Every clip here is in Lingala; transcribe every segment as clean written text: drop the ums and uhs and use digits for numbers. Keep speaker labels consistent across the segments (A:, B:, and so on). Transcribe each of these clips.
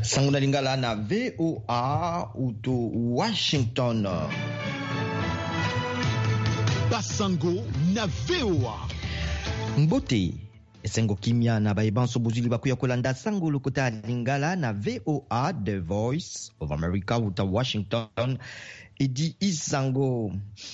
A: Sango na lingala na VOA uto Washington.
B: Basango na VOA.
A: Mbote esengo kimia na baibanso buzili bakuya kolanda sango lokota lingala na VOA The Voice of America uta Washington. Edi isango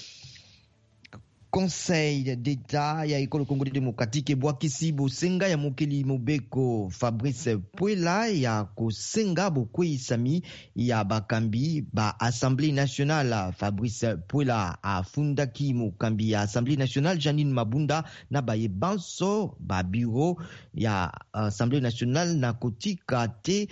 A: Conseil d'État ya ekolo Congo démocratique bwakisi bosenga ya mokeli mobeko Fabrice Puela ya kosenga bokweyisami ya bakambi ba Assemblée nationale. Fabrice Puela afundaki mokambi ya Assemblée nationale Janine Mabunda na bayebanso ba bureau ya Assemblée nationale na kotika te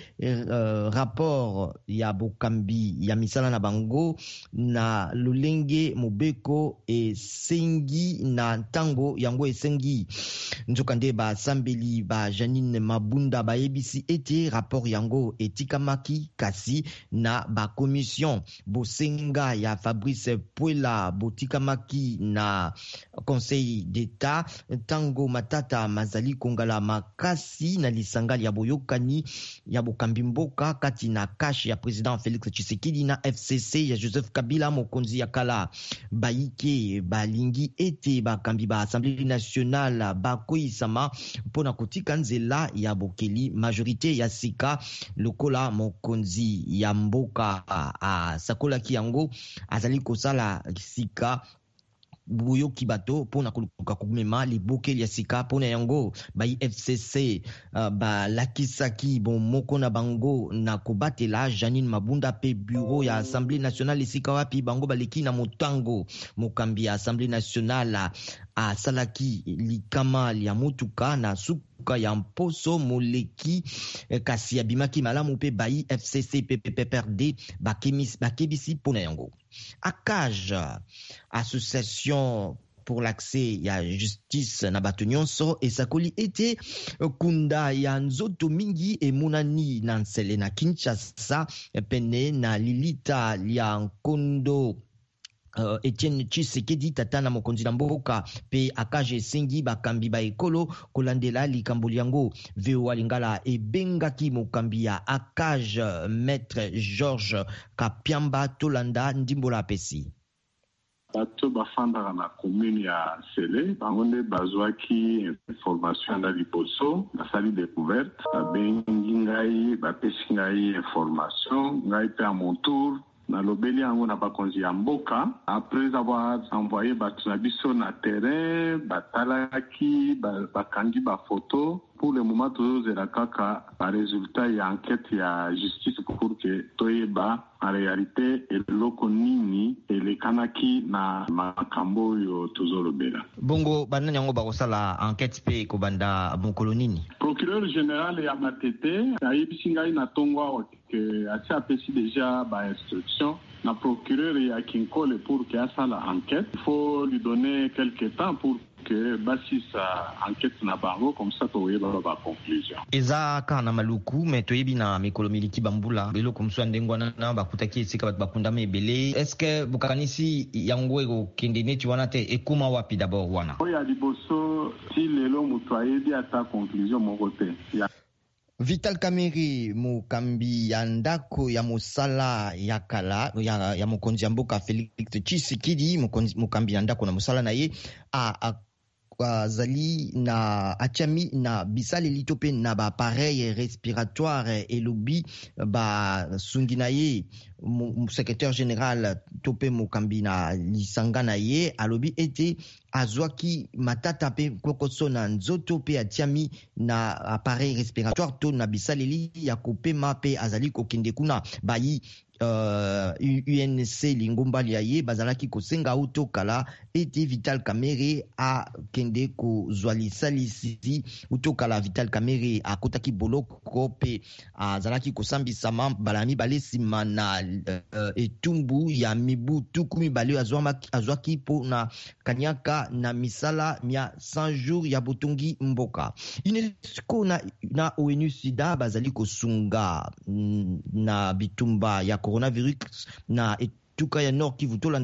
A: rapport ya bokambi ya misala na bango na lolenge mobeko esengi na ntango yango esengi. Nzokande ba sambeli ba Janine Mabunda ba yebisi ete rapport yango etikamaki kasi na ba commission bosenga ya Fabrice Puela botikamaki na Conseil d'État ntango matata mazali kongala makasi na lisangali ya boyokani ya bokambi mboka kati na kashi ya President Félix Tshisekedi na FCC ya Joseph Kabila mokonzi ya kala. Baike balingi ete bakambi ba Assemblée nationale bakoyisama mpona kotika nzela ya bokeli majorité ya sika lokola mokonzi ya mboka asakolaki yango azali kosala sika buyoki bato pona koluka kumema libokeli ya sika pona yango ba FCC balakisaki bon moko na bango na kobatela Janine Mabunda pe bureau ya Assemblée nationale sika wapi bango baleki na motango mokambi ya Assemblée nationale asalaki likama ya motuka na suka ya mposo moleki kasi abimaki malamu pe ba FCC PPRD bakebisi pona yango. ACAJ, Association pour l'accès ya justice na bato nyonso esakoli ete kunda ya nzoto mingi emonani na nsele na Kinshasa pene na lilita ya nkondo Etienne Tshisekedi tata na mokonzi na mboka pe ACAJ esengi bakambi ba ekolo kolandela likambo yango. VOA lingala ebengaki mokambi ya ACAJ Maître Georges Kapiamba tolanda ndimbola apesi.
C: Bato bafandaka na commune ya Sele bango nde bazwaki information na liboso basali découverte babengi ngai bapesi ngai information ngai pe à mon tour nalobeli yango na bakonzi ya mboka. Après avoir envoyé bato na biso na terrain batalaki bakangi bafoto. Pour le moment tozozela kaka baresultat ya enquête ya justice pour que toyeba en réalité eloko nini elekanaki na makambo oyo tozolobela.
A: Bongo banani yango bakosala enquête pe kobanda mokolo nini?
C: Procureur général ya Matete ayebisi ngai na tongo awa ke asi apesi déjà ba instruction na procureur ya Kinkole pour que asala enquête. Il faut lui donner quelques temps pour que basisa enquête na bango comme ça toyeba ba conclusion.
A: Eza kana maluku mais toyebi na mikolo miliki bambula belo komso ndengwana na bakutaki esika bat bakunda mebele. Est-ce que bukanisi yango ego kende neti wana te ekuma wapi d'abord wana?
C: Oya liboso si lelo mutu ayebi ata conclusion moko te.
A: Vital Kamerhe mokambi ya ndako ya mosala ya kala ya mokonzi ya mboka Félix Tshisekedi mokambi ya ndako na mosala na ye azali na achami na bisaleli to pe na ba appareil respiratoire elobi ba sungi na ye secrétaire général to pe mokambi na lisanga na ye alobi ete azwaki matata pe kokoso na nzoto pe atiami na appareil respiratoire to na bisaleli ya kopema pe azali kokende kuna bayi UNC lingombali ya ye bazalaki kosenga auto kala ete Vital Kamerhe a kende kozwa lisalisi utokala. Vital Kamerhe akotaki boloko pe azalaki kosambisama balami balesima na etumbu ya mibu tukumi bale azwaki po na kanyaka na misala mia 100 jours ya botongi mboka. UNESCO na ONU Sida bazali kosunga na bitumba ya coronavirus na etuka ya Nord Kivu